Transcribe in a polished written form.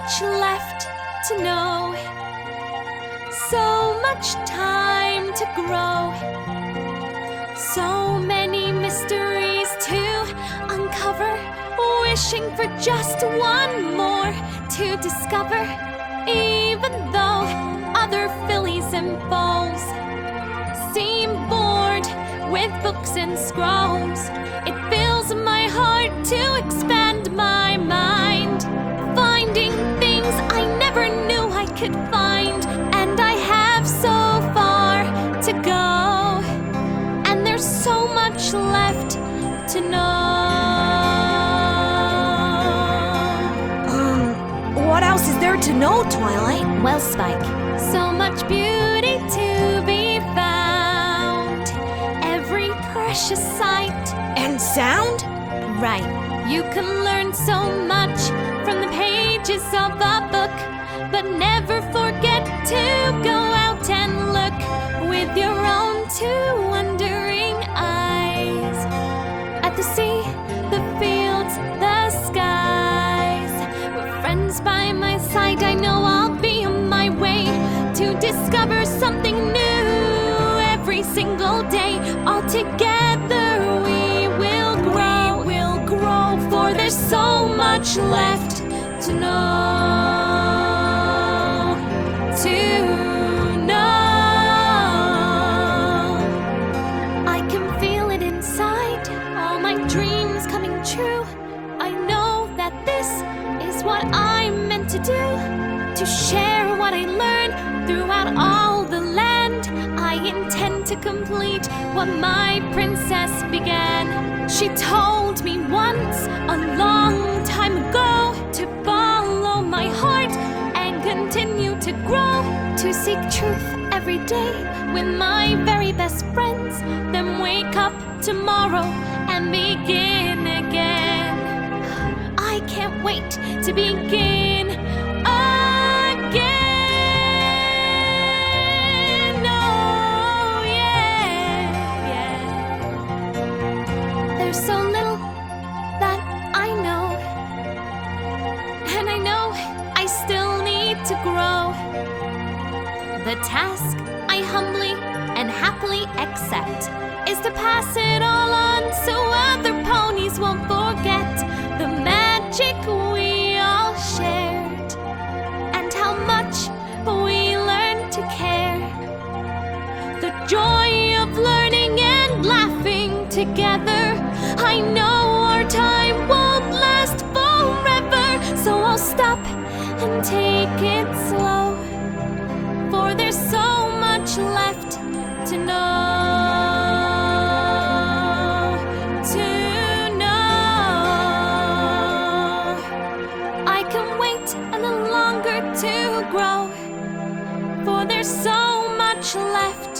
much left to know, so much time to grow, so many mysteries to uncover, wishing for just one more to discover. Even though other fillies and foals seem bored with books and scrolls, it fills my heart to expand my mind, finding things I never knew I could find. And I have so far to go, and there's so much left to know. What else is there to know, Twilight? Well, Spike, so much beauty to be found, every precious sight And sound? right. You can learn so much from the pages of a book, but never forget to go out and look with your own two wondering eyes at the sea, the fields, the skies. With friends by my side, I know I'll be on my way to discover something new every single day. All together we will grow, for there's so much left to know. I can feel it inside, all my dreams coming true. I know that this is what I'm meant to do, to share what I learn throughout all the land. I intend to complete what my princess began. She told me once, a long time ago, to follow my heart and continue to grow, to seek truth every day with my very best friends, then wake up tomorrow and begin again. I can't wait to begin again. Oh, yeah. There's so little that I know, and I know I still need to grow. The task I humbly and happily accept is to pass it all on so other ponies won't forget the magic we all shared, and how much we learned to care. The joy of learning and laughing together. I know our time won't last forever, so I'll stop and take it slow, for there's so much left to know. I can wait a little longer to grow, for there's so much left